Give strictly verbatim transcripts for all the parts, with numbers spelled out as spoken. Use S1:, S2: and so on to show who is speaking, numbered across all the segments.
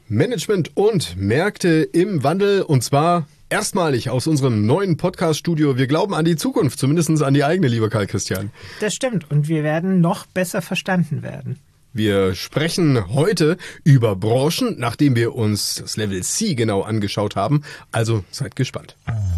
S1: Management und Märkte im Wandel, und zwar erstmalig aus unserem neuen Podcast-Studio. Wir glauben an die Zukunft, zumindest an die eigene, lieber Karl Christian.
S2: Das stimmt, und wir werden noch besser verstanden werden.
S1: Wir sprechen heute über Branchen, nachdem wir uns das Level C genau angeschaut haben. Also seid gespannt.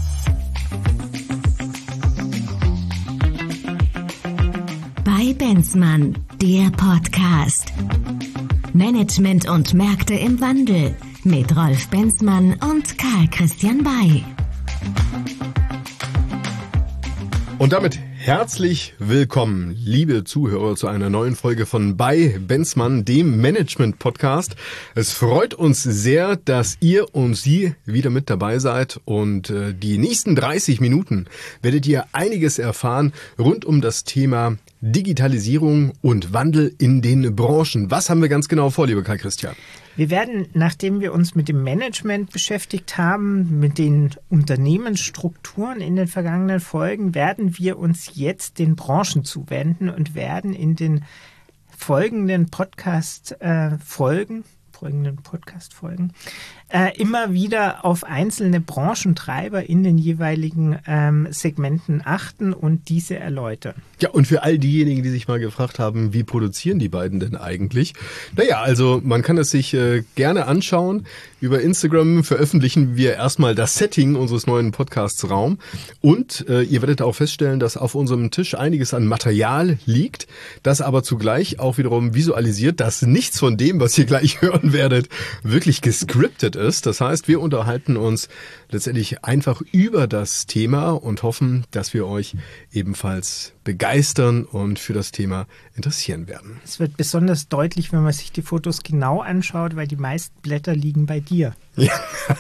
S3: Bei Benzmann, der Podcast. Management und Märkte im Wandel mit Rolf Benzmann und Karl Christian Bay.
S1: Und damit herzlich willkommen, liebe Zuhörer, zu einer neuen Folge von Bei Benzmann, dem Management-Podcast. Es freut uns sehr, dass ihr und Sie wieder mit dabei seid, und äh, die nächsten dreißig Minuten werdet ihr einiges erfahren rund um das Thema Digitalisierung und Wandel in den Branchen. Was haben wir ganz genau vor, lieber Karl Christian?
S2: Wir werden, nachdem wir uns mit dem Management beschäftigt haben, mit den Unternehmensstrukturen in den vergangenen Folgen, werden wir uns jetzt den Branchen zuwenden und werden in den folgenden Podcast-Folgen, folgenden Podcast-Folgen, äh, immer wieder auf einzelne Branchentreiber in den jeweiligen ähm, Segmenten achten und diese erläutern.
S1: Ja, und für all diejenigen, die sich mal gefragt haben, wie produzieren die beiden denn eigentlich? Naja, also man kann es sich äh, gerne anschauen. Über Instagram veröffentlichen wir erstmal das Setting unseres neuen Podcasts Raum, und äh, ihr werdet auch feststellen, dass auf unserem Tisch einiges an Material liegt, das aber zugleich auch wiederum visualisiert, dass nichts von dem, was ihr gleich hören werdet, wirklich gescriptet ist. Das heißt, wir unterhalten uns letztendlich einfach über das Thema und hoffen, dass wir euch ebenfalls begeistern und für das Thema interessieren werden.
S2: Es wird besonders deutlich, wenn man sich die Fotos genau anschaut, weil die meisten Blätter liegen bei dir.
S1: Ja,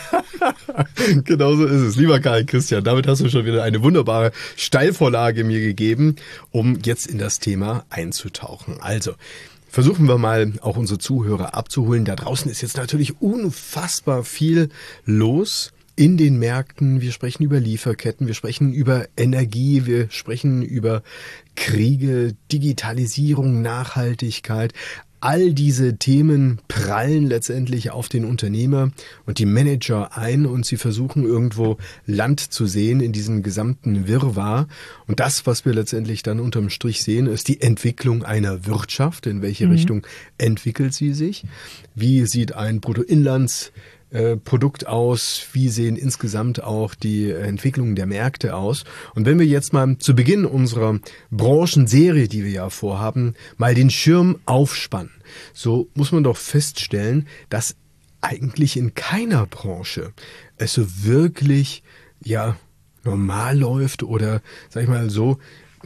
S1: genau so ist es. Lieber Karl Christian, damit hast du schon wieder eine wunderbare Steilvorlage mir gegeben, um jetzt in das Thema einzutauchen. Also, versuchen wir mal auch unsere Zuhörer abzuholen. Da draußen ist jetzt natürlich unfassbar viel los in den Märkten. Wir sprechen über Lieferketten, wir sprechen über Energie, wir sprechen über Kriege, Digitalisierung, Nachhaltigkeit. All diese Themen prallen letztendlich auf den Unternehmer und die Manager ein, und sie versuchen irgendwo Land zu sehen in diesem gesamten Wirrwarr. Und das, was wir letztendlich dann unterm Strich sehen, ist die Entwicklung einer Wirtschaft. In welche mhm. Richtung entwickelt sie sich? Wie sieht ein Bruttoinlands Produkt aus, wie sehen insgesamt auch die Entwicklungen der Märkte aus. Und wenn wir jetzt mal zu Beginn unserer Branchenserie, die wir ja vorhaben, mal den Schirm aufspannen, so muss man doch feststellen, dass eigentlich in keiner Branche es so wirklich ja normal läuft, oder sag ich mal so,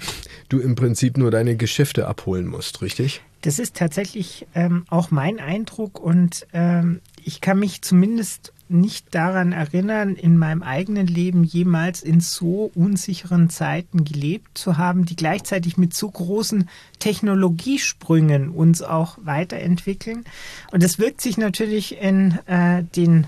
S1: du im Prinzip nur deine Geschäfte abholen musst, richtig?
S2: Das ist tatsächlich ähm, auch mein Eindruck, und ähm, ich kann mich zumindest nicht daran erinnern, in meinem eigenen Leben jemals in so unsicheren Zeiten gelebt zu haben, die gleichzeitig mit so großen Technologiesprüngen uns auch weiterentwickeln. Und das wirkt sich natürlich in äh, den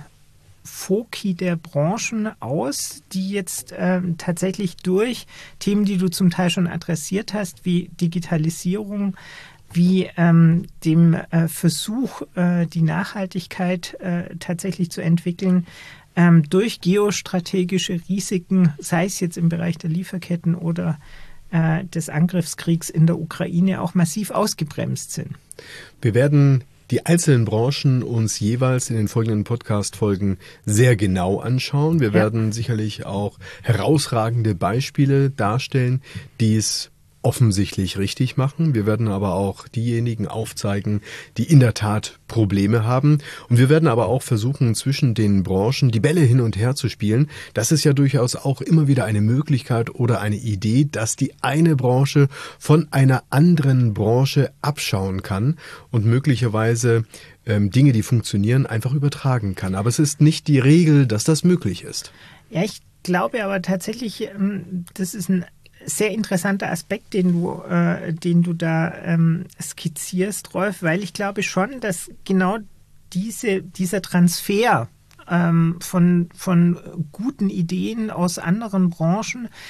S2: Foki der Branchen aus, die jetzt ähm, tatsächlich durch Themen, die du zum Teil schon adressiert hast, wie Digitalisierung, wie ähm, dem äh, Versuch, äh, die Nachhaltigkeit äh, tatsächlich zu entwickeln, ähm, durch geostrategische Risiken, sei es jetzt im Bereich der Lieferketten oder äh, des Angriffskriegs in der Ukraine, auch massiv ausgebremst sind.
S1: Wir werden die einzelnen Branchen uns jeweils in den folgenden Podcast-Folgen sehr genau anschauen. Wir ja. werden sicherlich auch herausragende Beispiele darstellen, die es offensichtlich richtig machen. Wir werden aber auch diejenigen aufzeigen, die in der Tat Probleme haben. Und wir werden aber auch versuchen, zwischen den Branchen die Bälle hin und her zu spielen. Das ist ja durchaus auch immer wieder eine Möglichkeit oder eine Idee, dass die eine Branche von einer anderen Branche abschauen kann und möglicherweise ähm, Dinge, die funktionieren, einfach übertragen kann. Aber es ist nicht die Regel, dass das möglich ist.
S2: Ja, ich glaube aber tatsächlich, ähm, das ist ein sehr interessanter Aspekt, den du, äh, den du da ähm, skizzierst, Rolf, weil ich glaube schon, dass genau diese, dieser Transfer ähm, von, von guten Ideen aus anderen Branchen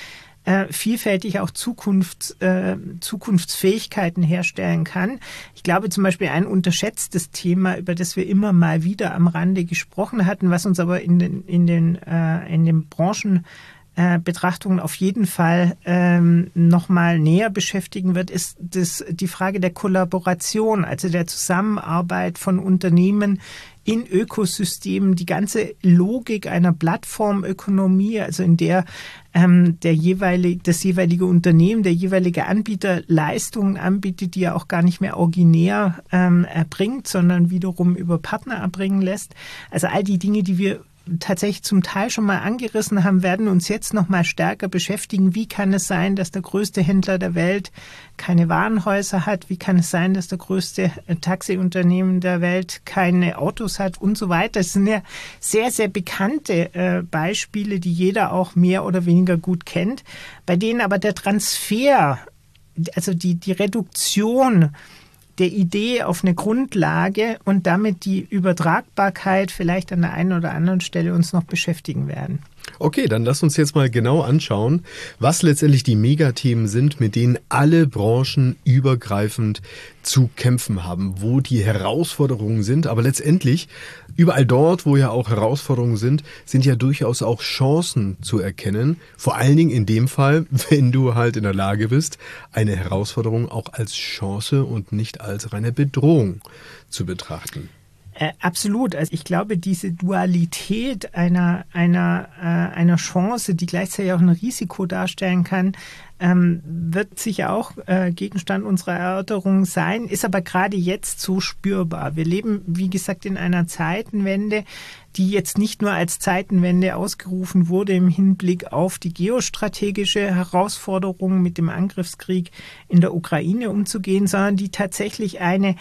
S2: äh, vielfältig auch Zukunfts, äh, Zukunftsfähigkeiten herstellen kann. Ich glaube zum Beispiel ein unterschätztes Thema, über das wir immer mal wieder am Rande gesprochen hatten, was uns aber in den, in den, äh, in den Branchen Äh, Betrachtungen auf jeden Fall ähm, nochmal näher beschäftigen wird, ist das, die Frage der Kollaboration, also der Zusammenarbeit von Unternehmen in Ökosystemen, die ganze Logik einer Plattformökonomie, also in der ähm, der jeweilige, das jeweilige Unternehmen, der jeweilige Anbieter Leistungen anbietet, die er auch gar nicht mehr originär ähm, erbringt, sondern wiederum über Partner erbringen lässt. Also all die Dinge, die wir tatsächlich zum Teil schon mal angerissen haben, werden uns jetzt noch mal stärker beschäftigen. Wie kann es sein, dass der größte Händler der Welt keine Warenhäuser hat? Wie kann es sein, dass der größte Taxiunternehmen der Welt keine Autos hat und so weiter? Das sind ja sehr, sehr bekannte äh, Beispiele, die jeder auch mehr oder weniger gut kennt, bei denen aber der Transfer, also die, die Reduktion der Idee auf eine Grundlage und damit die Übertragbarkeit vielleicht an der einen oder anderen Stelle uns noch beschäftigen werden.
S1: Okay, dann lass uns jetzt mal genau anschauen, was letztendlich die Megathemen sind, mit denen alle Branchen übergreifend zu kämpfen haben, wo die Herausforderungen sind. Aber letztendlich, überall dort, wo ja auch Herausforderungen sind, sind ja durchaus auch Chancen zu erkennen. Vor allen Dingen in dem Fall, wenn du halt in der Lage bist, eine Herausforderung auch als Chance und nicht als reine Bedrohung zu betrachten.
S2: Äh, absolut. Also ich glaube, diese Dualität einer, einer, äh, einer Chance, die gleichzeitig auch ein Risiko darstellen kann, ähm, wird sicher auch äh, Gegenstand unserer Erörterung sein, ist aber gerade jetzt so spürbar. Wir leben, wie gesagt, in einer Zeitenwende, die jetzt nicht nur als Zeitenwende ausgerufen wurde im Hinblick auf die geostrategische Herausforderung mit dem Angriffskrieg in der Ukraine umzugehen, sondern die tatsächlich eine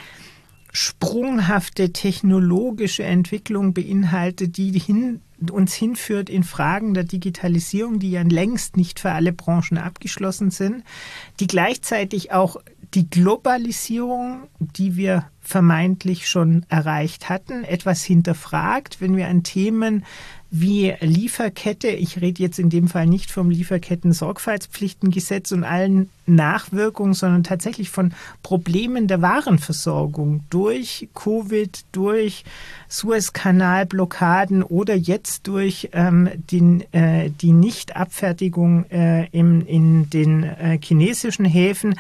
S2: sprunghafte technologische Entwicklung beinhaltet, die hin, uns hinführt in Fragen der Digitalisierung, die ja längst nicht für alle Branchen abgeschlossen sind, die gleichzeitig auch die Globalisierung, die wir vermeintlich schon erreicht hatten, etwas hinterfragt, wenn wir an Themen wie Lieferkette, ich rede jetzt in dem Fall nicht vom Lieferketten-Sorgfaltspflichtengesetz und allen Nachwirkungen, sondern tatsächlich von Problemen der Warenversorgung durch Covid, durch Suezkanalblockaden oder jetzt durch ähm, den, äh, die Nichtabfertigung äh, im, in den äh, chinesischen Häfen.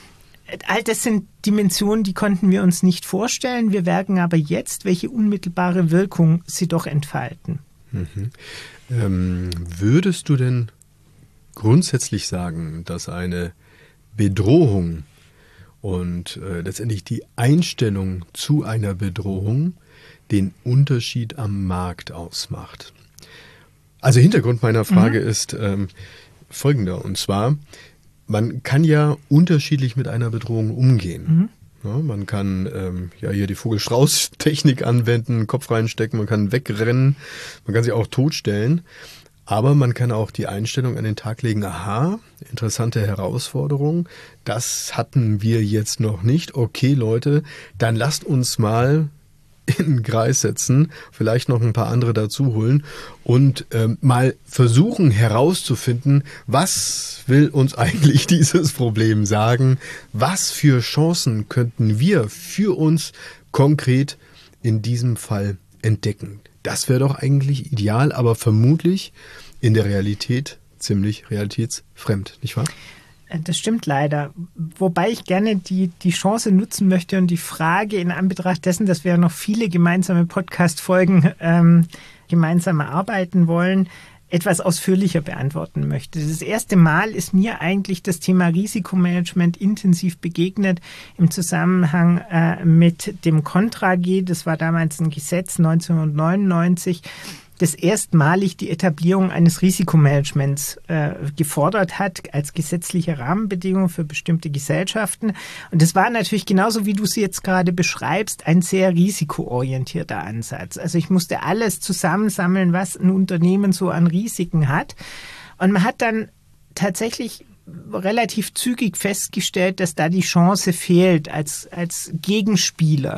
S2: All das sind Dimensionen, die konnten wir uns nicht vorstellen. Wir merken aber jetzt, welche unmittelbare Wirkung sie doch entfalten.
S1: Mhm. Ähm, würdest du denn grundsätzlich sagen, dass eine Bedrohung und äh, letztendlich die Einstellung zu einer Bedrohung den Unterschied am Markt ausmacht? Also Hintergrund meiner Frage mhm. ist ähm, folgender, und zwar: Man kann ja unterschiedlich mit einer Bedrohung umgehen. Mhm. Ja, man kann ähm, ja hier die Vogel-Strauß-Technik anwenden, Kopf reinstecken, man kann wegrennen, man kann sich auch totstellen. Aber man kann auch die Einstellung an den Tag legen: Aha, interessante Herausforderung, das hatten wir jetzt noch nicht. Okay, Leute, dann lasst uns mal in den Kreis setzen, vielleicht noch ein paar andere dazu holen und ähm, mal versuchen herauszufinden, was will uns eigentlich dieses Problem sagen, was für Chancen könnten wir für uns konkret in diesem Fall entdecken. Das wäre doch eigentlich ideal, aber vermutlich in der Realität ziemlich realitätsfremd, nicht wahr?
S2: Das stimmt leider. Wobei ich gerne die, die Chance nutzen möchte und die Frage in Anbetracht dessen, dass wir noch viele gemeinsame Podcast-Folgen ähm, gemeinsam erarbeiten wollen, etwas ausführlicher beantworten möchte. Das erste Mal ist mir eigentlich das Thema Risikomanagement intensiv begegnet im Zusammenhang äh, mit dem Contra G. Das war damals ein Gesetz neunzehnhundertneunundneunzig, das erstmalig die Etablierung eines Risikomanagements äh, gefordert hat als gesetzliche Rahmenbedingung für bestimmte Gesellschaften. Und das war natürlich genauso, wie du es jetzt gerade beschreibst, ein sehr risikoorientierter Ansatz. Also ich musste alles zusammensammeln, was ein Unternehmen so an Risiken hat. Und man hat dann tatsächlich relativ zügig festgestellt, dass da die Chance fehlt als, als Gegenspieler.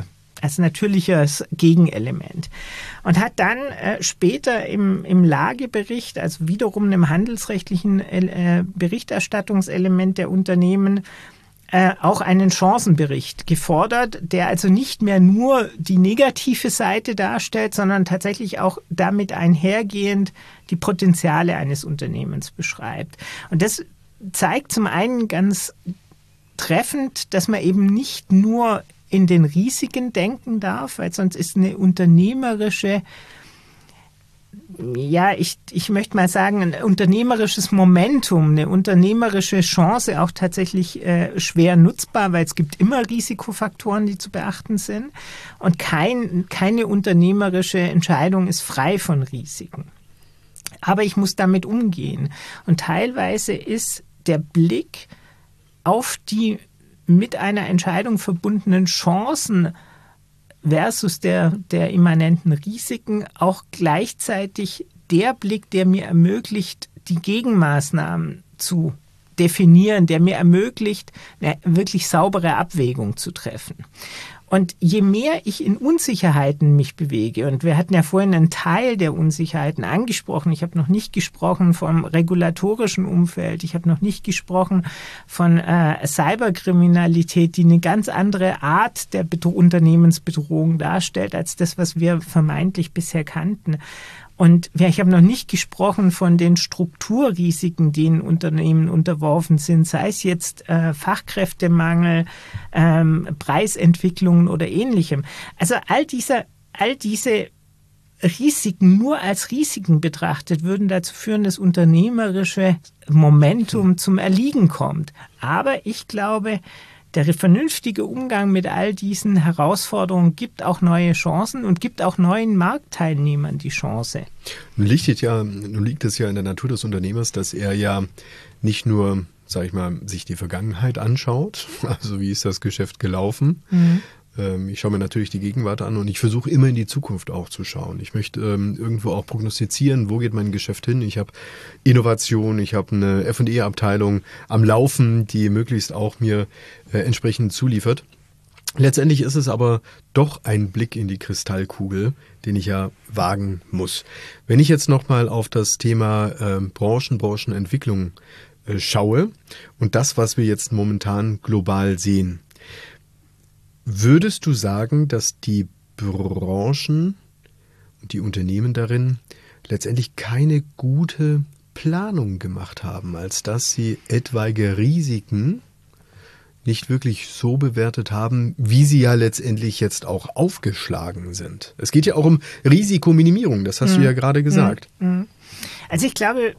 S2: als natürliches Gegenelement. Und hat dann äh, später im, im Lagebericht, also wiederum einem handelsrechtlichen äh, Berichterstattungselement der Unternehmen, äh, auch einen Chancenbericht gefordert, der also nicht mehr nur die negative Seite darstellt, sondern tatsächlich auch damit einhergehend die Potenziale eines Unternehmens beschreibt. Und das zeigt zum einen ganz treffend, dass man eben nicht nur in den Risiken denken darf, weil sonst ist eine unternehmerische, ja, ich, ich möchte mal sagen, ein unternehmerisches Momentum, eine unternehmerische Chance auch tatsächlich äh, schwer nutzbar, weil es gibt immer Risikofaktoren, die zu beachten sind. Und kein, keine unternehmerische Entscheidung ist frei von Risiken. Aber ich muss damit umgehen. Und teilweise ist der Blick auf die mit einer Entscheidung verbundenen Chancen versus der, der immanenten Risiken auch gleichzeitig der Blick, der mir ermöglicht, die Gegenmaßnahmen zu definieren, der mir ermöglicht, eine wirklich saubere Abwägung zu treffen. Und je mehr ich in Unsicherheiten mich bewege, und wir hatten ja vorhin einen Teil der Unsicherheiten angesprochen, ich habe noch nicht gesprochen vom regulatorischen Umfeld, ich habe noch nicht gesprochen von äh, Cyberkriminalität, die eine ganz andere Art der Bedro- Unternehmensbedrohung darstellt, als das, was wir vermeintlich bisher kannten. Und ich habe noch nicht gesprochen von den Strukturrisiken, denen Unternehmen unterworfen sind, sei es jetzt äh, Fachkräftemangel, ähm, Preisentwicklungen oder Ähnlichem. Also all diese, all diese Risiken nur als Risiken betrachtet, würden dazu führen, dass unternehmerische Momentum zum Erliegen kommt. Aber ich glaube, der vernünftige Umgang mit all diesen Herausforderungen gibt auch neue Chancen und gibt auch neuen Marktteilnehmern die Chance.
S1: Nun liegt es ja, nun liegt es ja in der Natur des Unternehmers, dass er ja nicht nur, sag ich mal, sich die Vergangenheit anschaut, also wie ist das Geschäft gelaufen. Mhm. Ähm, ich schaue mir natürlich die Gegenwart an und ich versuche immer in die Zukunft auch zu schauen. Ich möchte ähm, irgendwo auch prognostizieren, wo geht mein Geschäft hin. Ich habe Innovation, ich habe eine F und E-Abteilung am Laufen, die möglichst auch mir äh, entsprechend zuliefert. Letztendlich ist es aber doch ein Blick in die Kristallkugel, den ich ja wagen muss. Wenn ich jetzt nochmal auf das Thema äh, Branchen, Branchenentwicklung äh, schaue und das, was wir jetzt momentan global sehen, würdest du sagen, dass die Branchen und die Unternehmen darin letztendlich keine gute Planung gemacht haben, als dass sie etwaige Risiken nicht wirklich so bewertet haben, wie sie ja letztendlich jetzt auch aufgeschlagen sind? Es geht ja auch um Risikominimierung, das hast mhm. du ja gerade gesagt.
S2: Also ich glaube,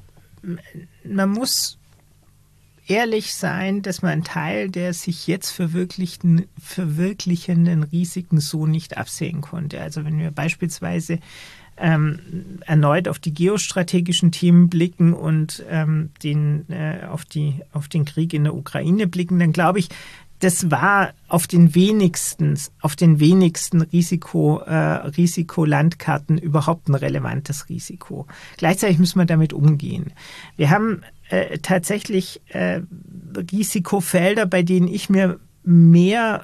S2: man muss ehrlich sein, dass man einen Teil der sich jetzt verwirklichten, verwirklichenden Risiken so nicht absehen konnte. Also wenn wir beispielsweise ähm, erneut auf die geostrategischen Themen blicken und ähm, den, äh, auf, die, auf den Krieg in der Ukraine blicken, dann glaube ich, das war auf den wenigsten, auf den wenigsten Risiko, äh, Risikolandkarten überhaupt ein relevantes Risiko. Gleichzeitig müssen wir damit umgehen. Wir haben äh, tatsächlich äh, Risikofelder, bei denen ich mir mehr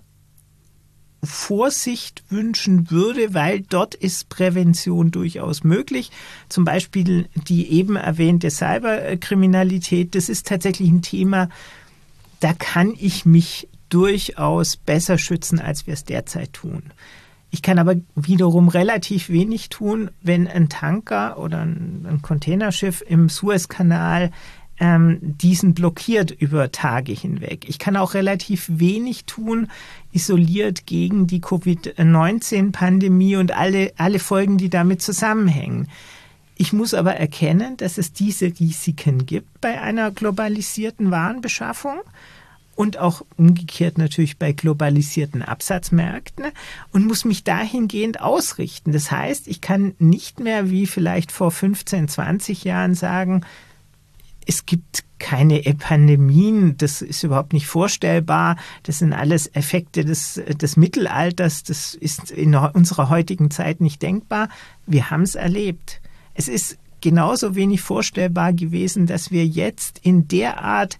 S2: Vorsicht wünschen würde, weil dort ist Prävention durchaus möglich. Zum Beispiel die eben erwähnte Cyberkriminalität. Das ist tatsächlich ein Thema, da kann ich mich durchaus besser schützen, als wir es derzeit tun. Ich kann aber wiederum relativ wenig tun, wenn ein Tanker oder ein, ein Containerschiff im Suezkanal ähm, diesen blockiert über Tage hinweg. Ich kann auch relativ wenig tun, isoliert gegen die Covid neunzehn Pandemie und alle, alle Folgen, die damit zusammenhängen. Ich muss aber erkennen, dass es diese Risiken gibt bei einer globalisierten Warenbeschaffung. Und auch umgekehrt natürlich bei globalisierten Absatzmärkten und muss mich dahingehend ausrichten. Das heißt, ich kann nicht mehr wie vielleicht vor fünfzehn, zwanzig Jahren sagen, es gibt keine Pandemien, das ist überhaupt nicht vorstellbar, das sind alles Effekte des, des Mittelalters, das ist in unserer heutigen Zeit nicht denkbar. Wir haben es erlebt. Es ist genauso wenig vorstellbar gewesen, dass wir jetzt in der Art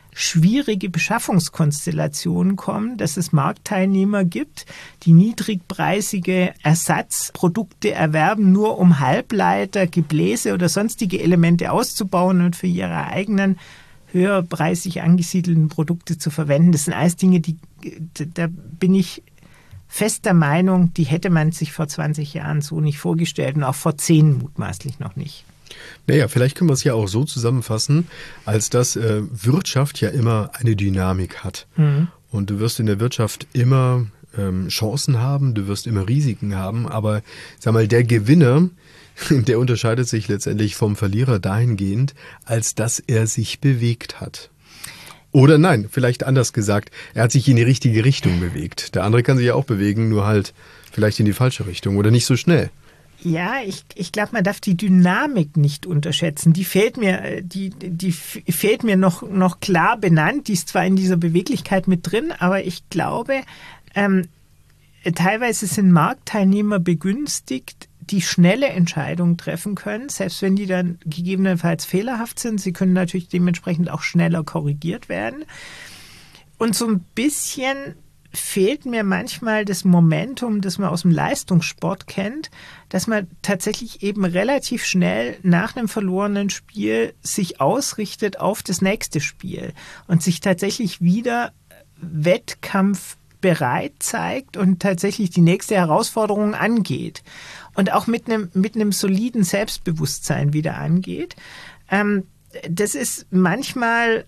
S2: schwierige Beschaffungskonstellationen kommen, dass es Marktteilnehmer gibt, die niedrigpreisige Ersatzprodukte erwerben, nur um Halbleiter, Gebläse oder sonstige Elemente auszubauen und für ihre eigenen höherpreisig angesiedelten Produkte zu verwenden. Das sind alles Dinge, die, da bin ich fest der Meinung, die hätte man sich vor zwanzig Jahren so nicht vorgestellt und auch vor zehn mutmaßlich noch nicht.
S1: Naja, vielleicht können wir es ja auch so zusammenfassen, als dass äh, Wirtschaft ja immer eine Dynamik hat. Mhm. Und du wirst in der Wirtschaft immer ähm, Chancen haben, du wirst immer Risiken haben, aber sag mal, der Gewinner, der unterscheidet sich letztendlich vom Verlierer dahingehend, als dass er sich bewegt hat. Oder nein, vielleicht anders gesagt, er hat sich in die richtige Richtung bewegt. Der andere kann sich ja auch bewegen, nur halt vielleicht in die falsche Richtung oder nicht so schnell.
S2: Ja, ich, ich glaube, man darf die Dynamik nicht unterschätzen. Die fehlt mir, die, die fehlt mir noch, noch klar benannt. Die ist zwar in dieser Beweglichkeit mit drin, aber ich glaube, ähm, teilweise sind Marktteilnehmer begünstigt, die schnelle Entscheidungen treffen können, selbst wenn die dann gegebenenfalls fehlerhaft sind. Sie können natürlich dementsprechend auch schneller korrigiert werden. Und so ein bisschen fehlt mir manchmal das Momentum, das man aus dem Leistungssport kennt, dass man tatsächlich eben relativ schnell nach einem verlorenen Spiel sich ausrichtet auf das nächste Spiel und sich tatsächlich wieder wettkampfbereit zeigt und tatsächlich die nächste Herausforderung angeht. Und auch mit einem, mit einem soliden Selbstbewusstsein wieder angeht. Ähm, das ist manchmal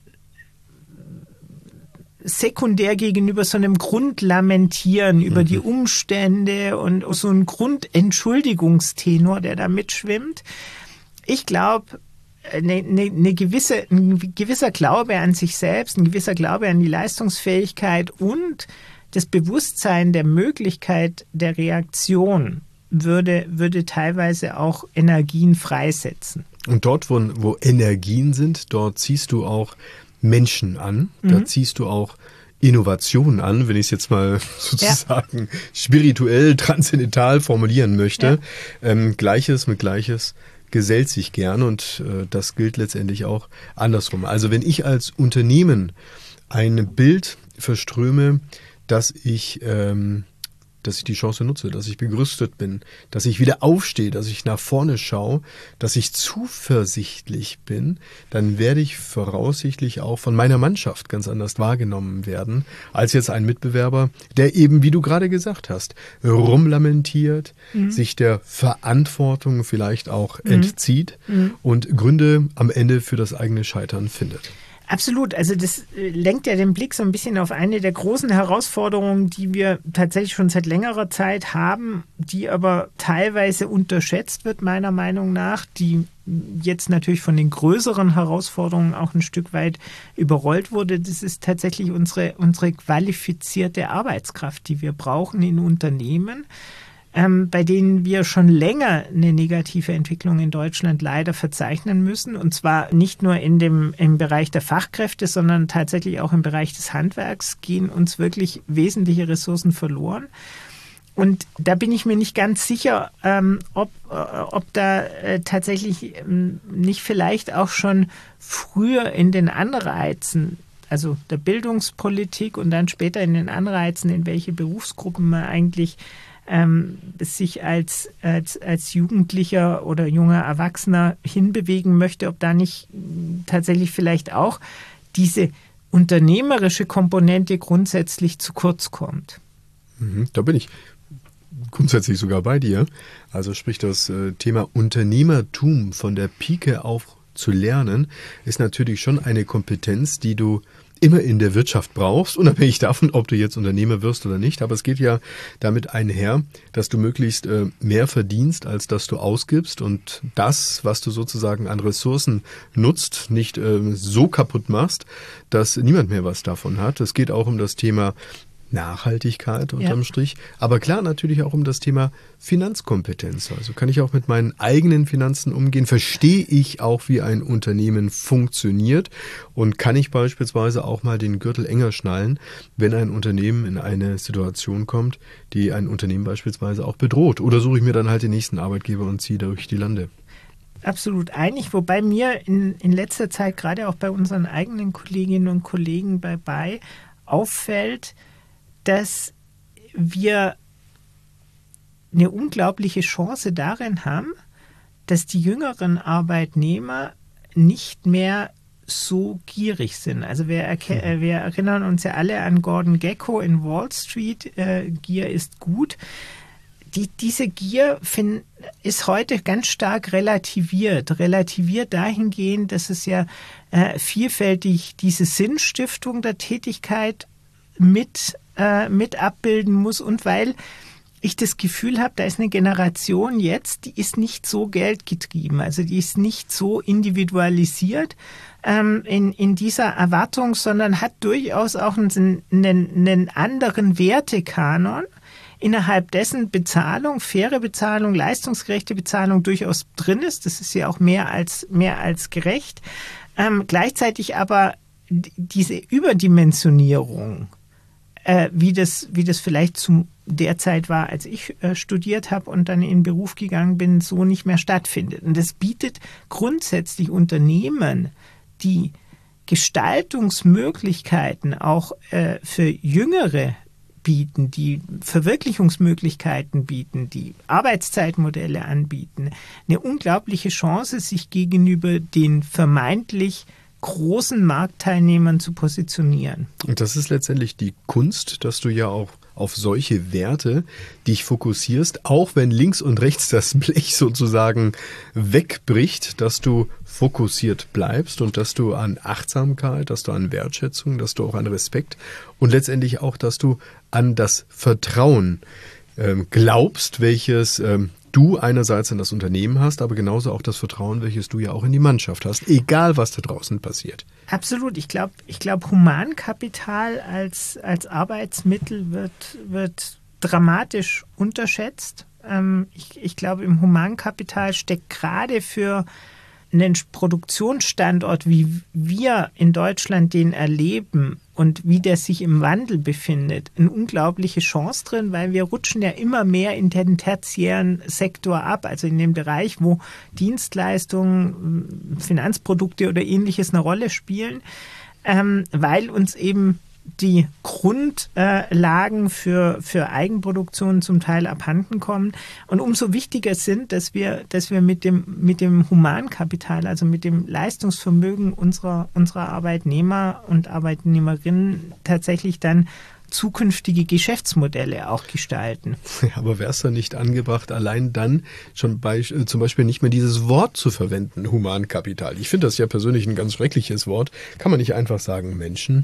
S2: sekundär gegenüber so einem Grundlamentieren mhm. über die Umstände und so ein Grundentschuldigungstenor, der da mitschwimmt. Ich glaube, eine, eine, eine gewisse, ein gewisser Glaube an sich selbst, ein gewisser Glaube an die Leistungsfähigkeit und das Bewusstsein der Möglichkeit der Reaktion würde, würde teilweise auch Energien freisetzen.
S1: Und dort, wo, wo Energien sind, dort ziehst du auch Menschen an, mhm. da ziehst du auch Innovationen an, wenn ich es jetzt mal sozusagen ja. spirituell, transzendental formulieren möchte. Ja. Ähm, Gleiches mit Gleiches gesellt sich gern und äh, das gilt letztendlich auch andersrum. Also wenn ich als Unternehmen ein Bild verströme, dass ich ähm, dass ich die Chance nutze, dass ich begerüstet bin, dass ich wieder aufstehe, dass ich nach vorne schaue, dass ich zuversichtlich bin, dann werde ich voraussichtlich auch von meiner Mannschaft ganz anders wahrgenommen werden, als jetzt ein Mitbewerber, der eben, wie du gerade gesagt hast, rumlamentiert, mhm. sich der Verantwortung vielleicht auch mhm. entzieht mhm. und Gründe am Ende für das eigene Scheitern findet.
S2: Absolut. Also das lenkt ja den Blick so ein bisschen auf eine der großen Herausforderungen, die wir tatsächlich schon seit längerer Zeit haben, die aber teilweise unterschätzt wird, meiner Meinung nach, die jetzt natürlich von den größeren Herausforderungen auch ein Stück weit überrollt wurde. Das ist tatsächlich unsere, unsere qualifizierte Arbeitskraft, die wir brauchen in Unternehmen. Ähm, bei denen wir schon länger eine negative Entwicklung in Deutschland leider verzeichnen müssen. Und zwar nicht nur in dem, im Bereich der Fachkräfte, sondern tatsächlich auch im Bereich des Handwerks gehen uns wirklich wesentliche Ressourcen verloren. Und da bin ich mir nicht ganz sicher, ähm, ob, äh, ob da äh, tatsächlich ähm, nicht vielleicht auch schon früher in den Anreizen, also der Bildungspolitik und dann später in den Anreizen, in welche Berufsgruppen man eigentlich Ähm, sich als, als, als Jugendlicher oder junger Erwachsener hinbewegen möchte, ob da nicht tatsächlich vielleicht auch diese unternehmerische Komponente grundsätzlich zu kurz kommt.
S1: Mhm, da bin ich grundsätzlich sogar bei dir. Also sprich, das äh, Thema Unternehmertum von der Pike auf zu lernen, ist natürlich schon eine Kompetenz, die du immer in der Wirtschaft brauchst, unabhängig davon, ob du jetzt Unternehmer wirst oder nicht. Aber es geht ja damit einher, dass du möglichst äh, mehr verdienst, als dass du ausgibst und das, was du sozusagen an Ressourcen nutzt, nicht äh, so kaputt machst, dass niemand mehr was davon hat. Es geht auch um das Thema Nachhaltigkeit unterm ja. Strich, aber klar natürlich auch um das Thema Finanzkompetenz. Also kann ich auch mit meinen eigenen Finanzen umgehen? Verstehe ich auch, wie ein Unternehmen funktioniert? Und kann ich beispielsweise auch mal den Gürtel enger schnallen, wenn ein Unternehmen in eine Situation kommt, die ein Unternehmen beispielsweise auch bedroht? Oder suche ich mir dann halt den nächsten Arbeitgeber und ziehe durch die Lande?
S2: absolut einig, wobei mir in, in letzter Zeit, gerade auch bei unseren eigenen Kolleginnen und Kollegen bei B A I, auffällt, dass wir eine unglaubliche Chance darin haben, dass die jüngeren Arbeitnehmer nicht mehr so gierig sind. Also wir, erke- wir erinnern uns ja alle an Gordon Gekko in Wall Street, äh, Gier ist gut. Die, diese Gier find, ist heute ganz stark relativiert. Relativiert dahingehend, dass es ja äh, vielfältig diese Sinnstiftung der Tätigkeit mit, äh, mit abbilden muss und weil ich das Gefühl habe, da ist eine Generation jetzt, die ist nicht so geldgetrieben, also die ist nicht so individualisiert ähm, in, in dieser Erwartung, sondern hat durchaus auch einen, einen, einen anderen Wertekanon, innerhalb dessen Bezahlung, faire Bezahlung, leistungsgerechte Bezahlung durchaus drin ist. Das ist ja auch mehr als, mehr als gerecht. Ähm, gleichzeitig aber diese Überdimensionierung, äh, wie das, wie das vielleicht zu der Zeit war, als ich äh, studiert habe und dann in den Beruf gegangen bin, so nicht mehr stattfindet. Und das bietet grundsätzlich Unternehmen, die Gestaltungsmöglichkeiten auch äh, für Jüngere bieten, die Verwirklichungsmöglichkeiten bieten, die Arbeitszeitmodelle anbieten, eine unglaubliche Chance, sich gegenüber den vermeintlich großen Marktteilnehmern zu positionieren.
S1: Und das ist letztendlich die Kunst, dass du ja auch auf solche Werte dich fokussierst, auch wenn links und rechts das Blech sozusagen wegbricht, dass du fokussiert bleibst und dass du an Achtsamkeit, dass du an Wertschätzung, dass du auch an Respekt und letztendlich auch, dass du an das Vertrauen ähm, glaubst, welches ähm, du einerseits in das Unternehmen hast, aber genauso auch das Vertrauen, welches du ja auch in die Mannschaft hast, egal was da draußen passiert.
S2: Absolut. Ich glaube, ich glaube, Humankapital als, als Arbeitsmittel wird, wird dramatisch unterschätzt. Ähm, ich, ich glaube, im Humankapital steckt gerade für einen Produktionsstandort, wie wir in Deutschland den erleben und wie der sich im Wandel befindet, eine unglaubliche Chance drin, weil wir rutschen ja immer mehr in den tertiären Sektor ab, also in dem Bereich, wo Dienstleistungen, Finanzprodukte oder Ähnliches eine Rolle spielen, ähm, weil uns eben die Grundlagen äh, für, für Eigenproduktion zum Teil abhanden kommen und umso wichtiger sind, dass wir, dass wir mit dem, mit dem Humankapital, also mit dem Leistungsvermögen unserer, unserer Arbeitnehmer und Arbeitnehmerinnen tatsächlich dann zukünftige Geschäftsmodelle auch gestalten.
S1: Ja, aber wäre es dann nicht angebracht, allein dann schon bei, äh, zum Beispiel nicht mehr dieses Wort zu verwenden, Humankapital? Ich finde das ja persönlich ein ganz schreckliches Wort. Kann man nicht einfach sagen Menschen?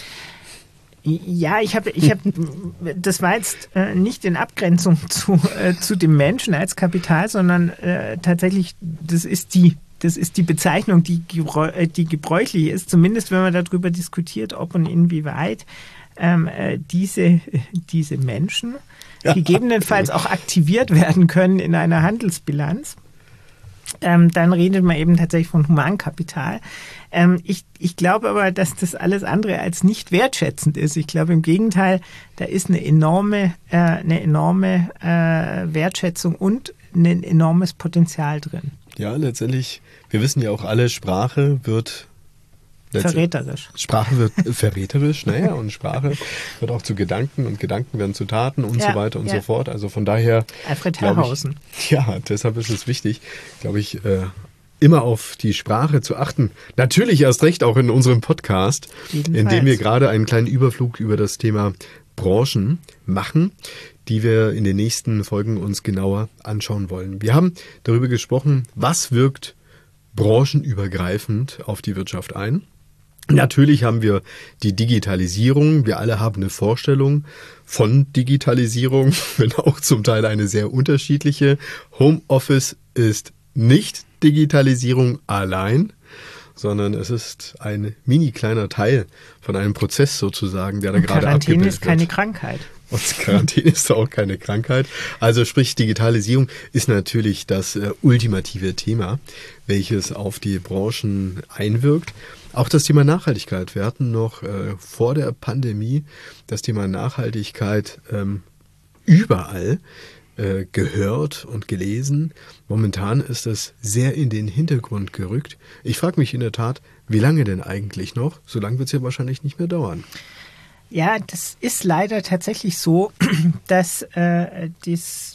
S2: Ja, ich habe, ich habe, das war jetzt äh, nicht in Abgrenzung zu, äh, zu dem Menschen als Kapital, sondern äh, tatsächlich, das ist die, das ist die Bezeichnung, die, die gebräuchlich ist, zumindest wenn man darüber diskutiert, ob und inwieweit ähm, äh, diese, diese Menschen ja. gegebenenfalls auch aktiviert werden können in einer Handelsbilanz. Ähm, dann redet man eben tatsächlich von Humankapital. Ähm, ich, ich glaube aber, dass das alles andere als nicht wertschätzend ist. Ich glaube im Gegenteil, da ist eine enorme, äh, eine enorme äh, Wertschätzung und ein enormes Potenzial drin.
S1: Ja, letztendlich, wir wissen ja auch alle, Sprache wird
S2: verräterisch.
S1: Sprache wird verräterisch, naja, und Sprache wird auch zu Gedanken und Gedanken werden zu Taten und ja, so weiter und ja. so fort. Also von daher.
S2: Alfred Herrhausen.
S1: Ich, ja, deshalb ist es wichtig, glaube ich, äh, immer auf die Sprache zu achten. Natürlich erst recht auch in unserem Podcast, Jedenfalls. in dem wir gerade einen kleinen Überflug über das Thema Branchen machen, die wir in den nächsten Folgen uns genauer anschauen wollen. Wir haben darüber gesprochen, was wirkt branchenübergreifend auf die Wirtschaft ein. Natürlich haben wir die Digitalisierung. Wir alle haben eine Vorstellung von Digitalisierung, wenn auch zum Teil eine sehr unterschiedliche. Homeoffice ist nicht Digitalisierung allein, sondern es ist ein mini kleiner Teil von einem Prozess sozusagen, der da gerade abgebildet wird.
S2: Quarantäne ist keine Krankheit.
S1: Und Quarantäne ist auch keine Krankheit. Also sprich, Digitalisierung ist natürlich das äh, ultimative Thema, welches auf die Branchen einwirkt. Auch das Thema Nachhaltigkeit. Wir hatten noch äh, vor der Pandemie das Thema Nachhaltigkeit ähm, überall. äh, gehört und gelesen. Momentan ist das sehr in den Hintergrund gerückt. Ich frage mich in der Tat, wie lange denn eigentlich noch? So lange wird es ja wahrscheinlich nicht mehr dauern.
S2: Ja, das ist leider tatsächlich so, dass äh, das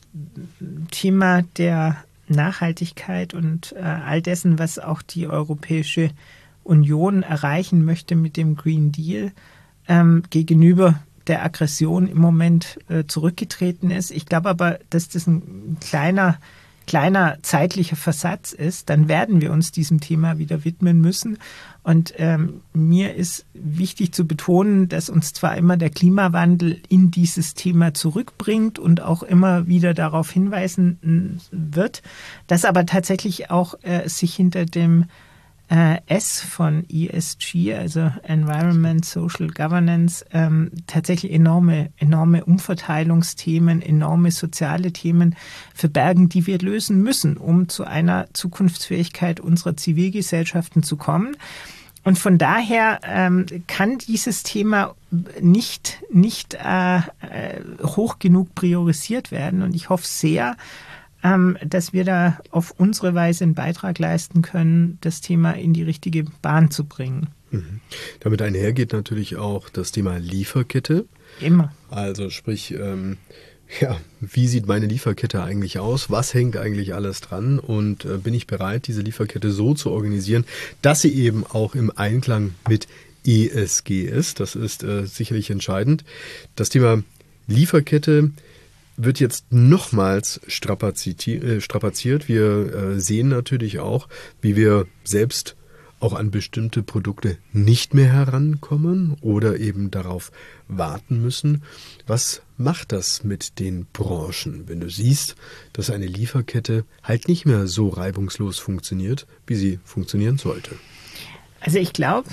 S2: Thema der Nachhaltigkeit und äh, all dessen, was auch die Europäische Union erreichen möchte mit dem Green Deal, ähm, gegenüber der Aggression im Moment äh, zurückgetreten ist. Ich glaube aber, dass das ein kleiner, kleiner zeitlicher Versatz ist. Dann werden wir uns diesem Thema wieder widmen müssen. Und ähm, mir ist wichtig zu betonen, dass uns zwar immer der Klimawandel in dieses Thema zurückbringt und auch immer wieder darauf hinweisen wird, dass aber tatsächlich auch äh, sich hinter dem äh, S von E S G, also Environment, Social Governance, ähm, tatsächlich enorme, enorme Umverteilungsthemen, enorme soziale Themen verbergen, die wir lösen müssen, um zu einer Zukunftsfähigkeit unserer Zivilgesellschaften zu kommen. Und von daher ähm, kann dieses Thema nicht, nicht äh, hoch genug priorisiert werden. Und ich hoffe sehr, ähm, dass wir da auf unsere Weise einen Beitrag leisten können, das Thema in die richtige Bahn zu bringen.
S1: Mhm. Damit einhergeht natürlich auch das Thema Lieferkette.
S2: Immer.
S1: Also sprich, ähm, ja, wie sieht meine Lieferkette eigentlich aus? Was hängt eigentlich alles dran? Und äh, bin ich bereit, diese Lieferkette so zu organisieren, dass sie eben auch im Einklang mit E S G ist? Das ist äh, sicherlich entscheidend. Das Thema Lieferkette wird jetzt nochmals strapaziert. Wir äh, sehen natürlich auch, wie wir selbst auch an bestimmte Produkte nicht mehr herankommen oder eben darauf warten müssen. Was macht das mit den Branchen, wenn du siehst, dass eine Lieferkette halt nicht mehr so reibungslos funktioniert, wie sie funktionieren sollte?
S2: Also ich glaube,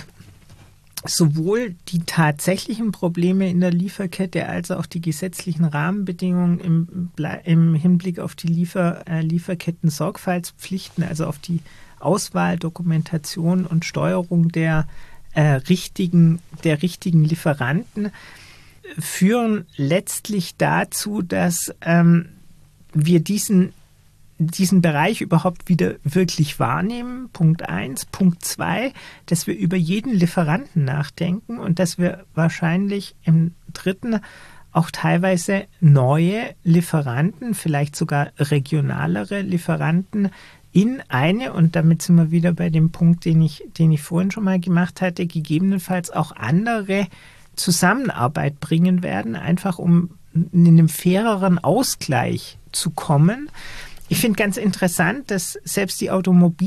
S2: sowohl die tatsächlichen Probleme in der Lieferkette als auch die gesetzlichen Rahmenbedingungen im, im Hinblick auf die Liefer, äh, Lieferketten-Sorgfaltspflichten, also auf die Auswahl, Dokumentation und Steuerung der, äh, richtigen, der richtigen Lieferanten, führen letztlich dazu, dass ähm, wir diesen diesen Bereich überhaupt wieder wirklich wahrnehmen, Punkt eins. Punkt zwei, dass wir über jeden Lieferanten nachdenken und dass wir wahrscheinlich im dritten auch teilweise neue Lieferanten, vielleicht sogar regionalere Lieferanten in eine, und damit sind wir wieder bei dem Punkt, den ich, den ich vorhin schon mal gemacht hatte, gegebenenfalls auch andere Zusammenarbeit bringen werden, einfach um in einem faireren Ausgleich zu kommen. Ich finde ganz interessant, dass selbst die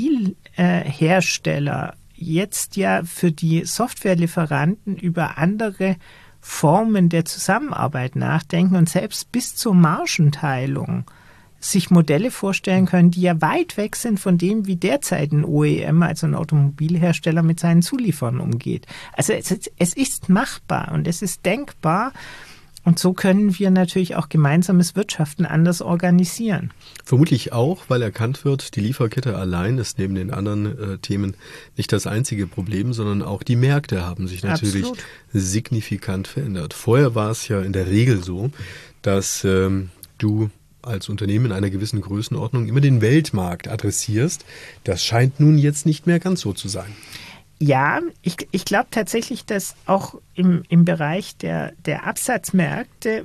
S2: Automobilhersteller jetzt ja für die Softwarelieferanten über andere Formen der Zusammenarbeit nachdenken und selbst bis zur Margenteilung sich Modelle vorstellen können, die ja weit weg sind von dem, wie derzeit ein O E M, also ein Automobilhersteller, mit seinen Zulieferern umgeht. Also es, es ist machbar und es ist denkbar. Und so können wir natürlich auch gemeinsames Wirtschaften anders organisieren.
S1: Vermutlich auch, weil erkannt wird, die Lieferkette allein ist neben den anderen äh, Themen nicht das einzige Problem, sondern auch die Märkte haben sich natürlich Absolut. signifikant verändert. Vorher war es ja in der Regel so, dass ähm, du als Unternehmen in einer gewissen Größenordnung immer den Weltmarkt adressierst. Das scheint nun jetzt nicht mehr ganz so zu sein.
S2: Ja, ich, ich glaube tatsächlich, dass auch im, im Bereich der, der Absatzmärkte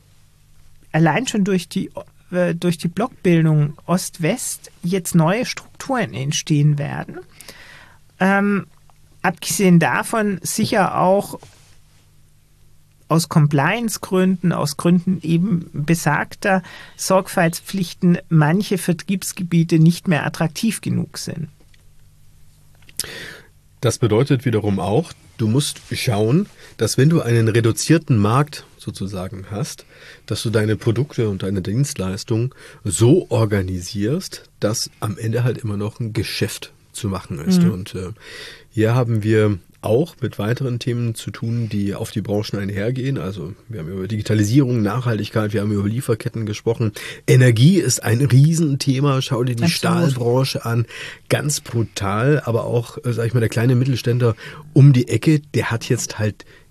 S2: allein schon durch die, äh, durch die Blockbildung Ost-West jetzt neue Strukturen entstehen werden. Ähm, abgesehen davon sicher auch aus Compliance-Gründen, aus Gründen eben besagter Sorgfaltspflichten manche Vertriebsgebiete nicht mehr attraktiv genug sind.
S1: Das bedeutet wiederum auch, du musst schauen, dass wenn du einen reduzierten Markt sozusagen hast, dass du deine Produkte und deine Dienstleistungen so organisierst, dass am Ende halt immer noch ein Geschäft zu machen ist. Mhm. Und äh, hier haben wir auch mit weiteren Themen zu tun, die auf die Branchen einhergehen. Also wir haben über Digitalisierung, Nachhaltigkeit, wir haben über Lieferketten gesprochen. Energie ist ein Riesenthema. Schau dir die Absolut. Stahlbranche an. Ganz brutal, aber auch, sag ich mal, der kleine Mittelständler um die Ecke, der hat jetzt halt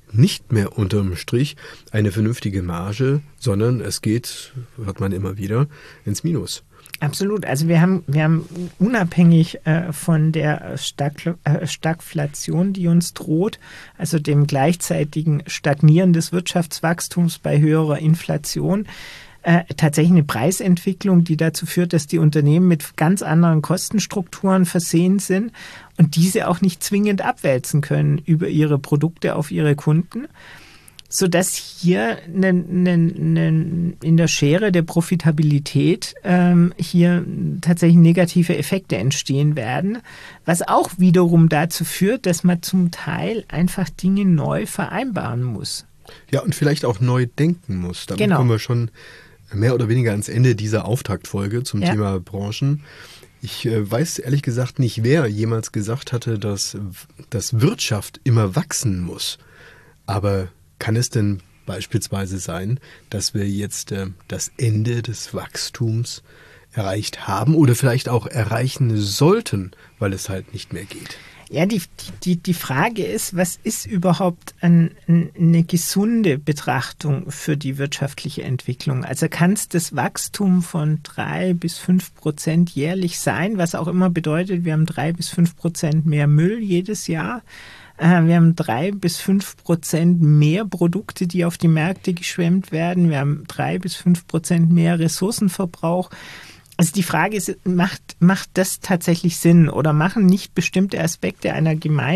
S1: nicht mehr unterm Strich eine vernünftige Marge, sondern es geht, hört man immer wieder, ins Minus.
S2: Absolut. Also wir haben, wir haben unabhängig äh, von der Stag, äh, Stagflation, die uns droht, also dem gleichzeitigen Stagnieren des Wirtschaftswachstums bei höherer Inflation, äh, tatsächlich eine Preisentwicklung, die dazu führt, dass die Unternehmen mit ganz anderen Kostenstrukturen versehen sind und diese auch nicht zwingend abwälzen können über ihre Produkte auf ihre Kunden, sodass hier ne, ne, ne, in der Schere der Profitabilität ähm, hier tatsächlich negative Effekte entstehen werden, was auch wiederum dazu führt, dass man zum Teil einfach Dinge neu vereinbaren muss.
S1: Ja, und vielleicht auch neu denken muss. Damit
S2: genau.
S1: kommen wir schon mehr oder weniger ans Ende dieser Auftaktfolge zum
S2: ja.
S1: Thema Branchen. Ich äh, weiß ehrlich gesagt nicht, wer jemals gesagt hatte, dass, dass Wirtschaft immer wachsen muss. Aber kann es denn beispielsweise sein, dass wir jetzt äh, das Ende des Wachstums erreicht haben oder vielleicht auch erreichen sollten, weil es halt nicht mehr geht?
S2: Ja, die, die, die Frage ist, was ist überhaupt ein, eine gesunde Betrachtung für die wirtschaftliche Entwicklung? Also kann es das Wachstum von drei bis fünf Prozent jährlich sein, was auch immer bedeutet, wir haben drei bis fünf Prozent mehr Müll jedes Jahr. Wir haben drei bis fünf Prozent mehr Produkte, die auf die Märkte geschwemmt werden. Wir haben drei bis fünf Prozent mehr Ressourcenverbrauch. Also die Frage ist, macht, macht das tatsächlich Sinn oder machen nicht bestimmte Aspekte einer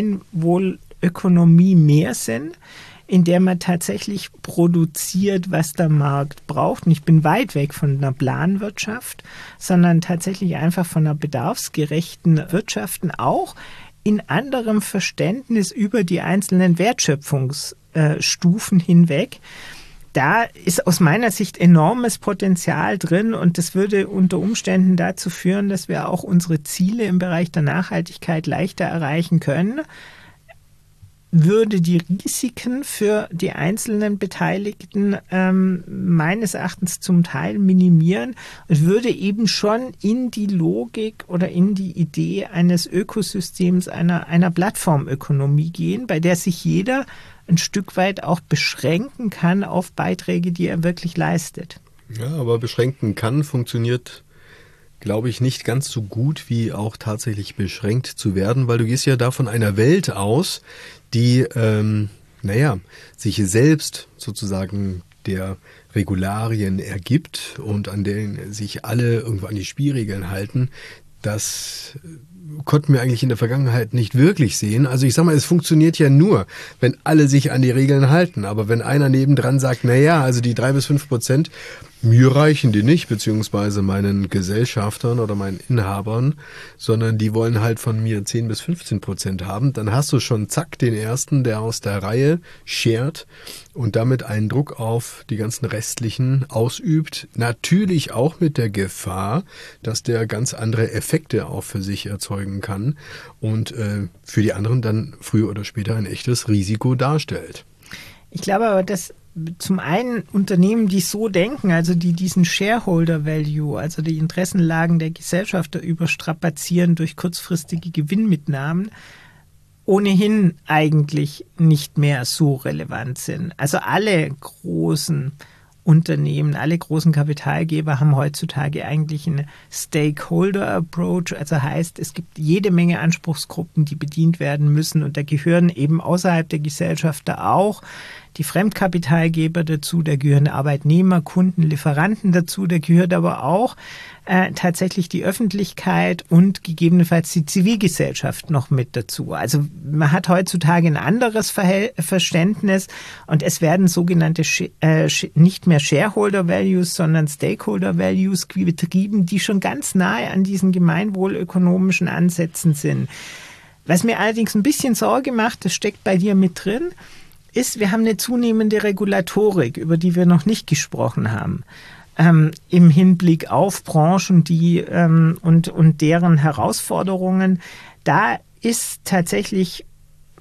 S2: Gemeinwohlökonomie mehr Sinn, in der man tatsächlich produziert, was der Markt braucht? Und ich bin weit weg von einer Planwirtschaft, sondern tatsächlich einfach von einer bedarfsgerechten Wirtschaften, auch in anderem Verständnis über die einzelnen Wertschöpfungsstufen hinweg. Da ist aus meiner Sicht enormes Potenzial drin und das würde unter Umständen dazu führen, dass wir auch unsere Ziele im Bereich der Nachhaltigkeit leichter erreichen können. Würde die Risiken für die einzelnen Beteiligten ähm, meines Erachtens zum Teil minimieren und würde eben schon in die Logik oder in die Idee eines Ökosystems, einer, einer Plattformökonomie gehen, bei der sich jeder ein Stück weit auch beschränken kann auf Beiträge, die er wirklich leistet.
S1: Ja, aber beschränken kann, funktioniert, glaube ich, nicht ganz so gut wie auch tatsächlich beschränkt zu werden, weil du gehst ja da von einer Welt aus, die, ähm, naja, sich selbst sozusagen der Regularien ergibt und an denen sich alle irgendwo an die Spielregeln halten. Das konnten wir eigentlich in der Vergangenheit nicht wirklich sehen. Also ich sag mal, es funktioniert ja nur, wenn alle sich an die Regeln halten. Aber wenn einer nebendran sagt, naja, also die drei bis fünf Prozent, mir reichen die nicht, beziehungsweise meinen Gesellschaftern oder meinen Inhabern, sondern die wollen halt von mir zehn bis fünfzehn Prozent haben, dann hast du schon zack den ersten, der aus der Reihe schert und damit einen Druck auf die ganzen restlichen ausübt. Natürlich auch mit der Gefahr, dass der ganz andere Effekte auch für sich erzeugen kann und äh, für die anderen dann früher oder später ein echtes Risiko darstellt.
S2: Ich glaube aber, dass zum einen Unternehmen, die so denken, also die diesen Shareholder Value, also die Interessenlagen der Gesellschafter überstrapazieren durch kurzfristige Gewinnmitnahmen, ohnehin eigentlich nicht mehr so relevant sind. Also alle großen Unternehmen, alle großen Kapitalgeber haben heutzutage eigentlich einen Stakeholder-Approach, also heißt, es gibt jede Menge Anspruchsgruppen, die bedient werden müssen und da gehören eben außerhalb der Gesellschafter auch die Fremdkapitalgeber dazu, da gehören Arbeitnehmer, Kunden, Lieferanten dazu, da gehört aber auch äh, tatsächlich die Öffentlichkeit und gegebenenfalls die Zivilgesellschaft noch mit dazu. Also man hat heutzutage ein anderes Verhält- Verständnis und es werden sogenannte Sh- äh, nicht mehr Shareholder Values, sondern Stakeholder Values betrieben, die schon ganz nahe an diesen gemeinwohlökonomischen Ansätzen sind. Was mir allerdings ein bisschen Sorge macht, das steckt bei dir mit drin, ist, wir haben eine zunehmende Regulatorik, über die wir noch nicht gesprochen haben, ähm, im Hinblick auf Branchen, die ähm, und, und deren Herausforderungen. Da ist tatsächlich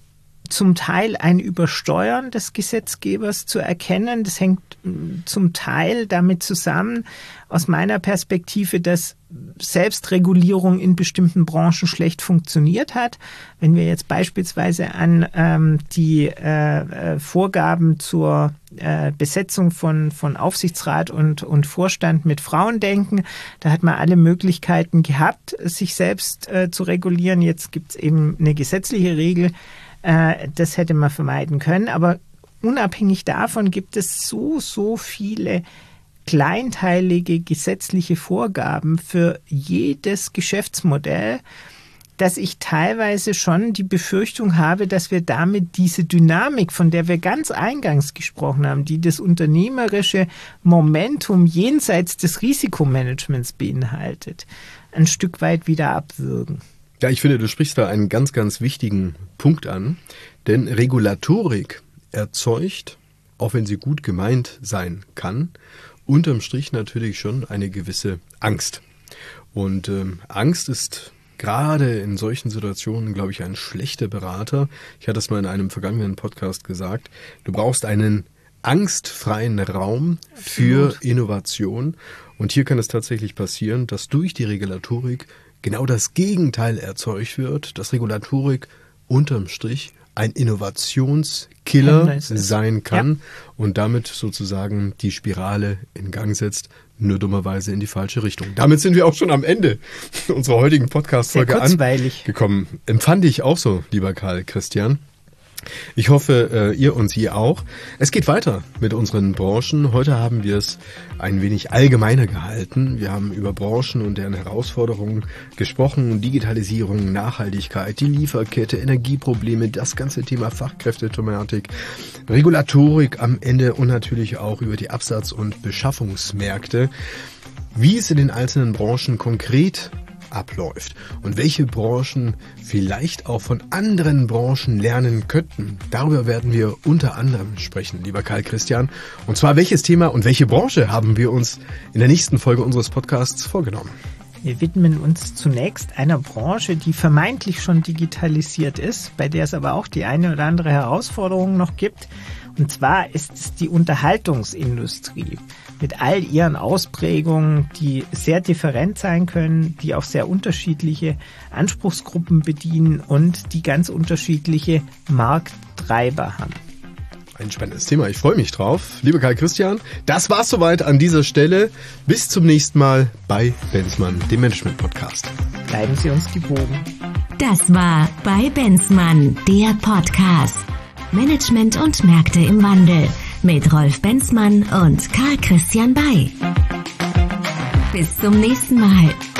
S2: zum Teil ein Übersteuern des Gesetzgebers zu erkennen. Das hängt zum Teil damit zusammen, aus meiner Perspektive, dass Selbstregulierung in bestimmten Branchen schlecht funktioniert hat. Wenn wir jetzt beispielsweise an ähm, die äh, Vorgaben zur äh, Besetzung von, von Aufsichtsrat und, und Vorstand mit Frauen denken, da hat man alle Möglichkeiten gehabt, sich selbst äh, zu regulieren. Jetzt gibt es eben eine gesetzliche Regel. Äh, das hätte man vermeiden können. Aber unabhängig davon gibt es so, so viele kleinteilige gesetzliche Vorgaben für jedes Geschäftsmodell, dass ich teilweise schon die Befürchtung habe, dass wir damit diese Dynamik, von der wir ganz eingangs gesprochen haben, die das unternehmerische Momentum jenseits des Risikomanagements beinhaltet, ein Stück weit wieder abwürgen.
S1: Ja, ich finde, du sprichst da einen ganz, ganz wichtigen Punkt an, denn Regulatorik erzeugt, auch wenn sie gut gemeint sein kann, unterm Strich natürlich schon eine gewisse Angst. Und ähm, Angst ist gerade in solchen Situationen, glaube ich, ein schlechter Berater. Ich hatte es mal in einem vergangenen Podcast gesagt. Du brauchst einen angstfreien Raum für Absolut. Innovation. Und hier kann es tatsächlich passieren, dass durch die Regulatorik genau das Gegenteil erzeugt wird, dass Regulatorik unterm Strich ein Innovationskiller sein kann ja. und damit sozusagen die Spirale in Gang setzt, nur dummerweise in die falsche Richtung. Damit sind wir auch schon am Ende unserer heutigen Podcast-Folge angekommen. Empfand ich auch so, lieber Karl Christian. Ich hoffe, ihr und Sie auch. Es geht weiter mit unseren Branchen. Heute haben wir es ein wenig allgemeiner gehalten. Wir haben über Branchen und deren Herausforderungen gesprochen. Digitalisierung, Nachhaltigkeit, die Lieferkette, Energieprobleme, das ganze Thema Fachkräftethematik, Regulatorik am Ende und natürlich auch über die Absatz- und Beschaffungsmärkte. Wie es in den einzelnen Branchen konkret abläuft und welche Branchen vielleicht auch von anderen Branchen lernen könnten. Darüber werden wir unter anderem sprechen, lieber Karl Christian. Und zwar, welches Thema und welche Branche haben wir uns in der nächsten Folge unseres Podcasts vorgenommen?
S2: Wir widmen uns zunächst einer Branche, die vermeintlich schon digitalisiert ist, bei der es aber auch die eine oder andere Herausforderung noch gibt. Und zwar ist es die Unterhaltungsindustrie mit all ihren Ausprägungen, die sehr different sein können, die auch sehr unterschiedliche Anspruchsgruppen bedienen und die ganz unterschiedliche Markttreiber haben.
S1: Ein spannendes Thema. Ich freue mich drauf. Lieber Karl Christian, das war's soweit an dieser Stelle. Bis zum nächsten Mal bei Benzmann, dem Management-Podcast.
S2: Bleiben Sie uns gewogen.
S3: Das war bei Benzmann, der Podcast. Management und Märkte im Wandel mit Rolf Benzmann und Karl Christian Bay. Bis zum nächsten Mal.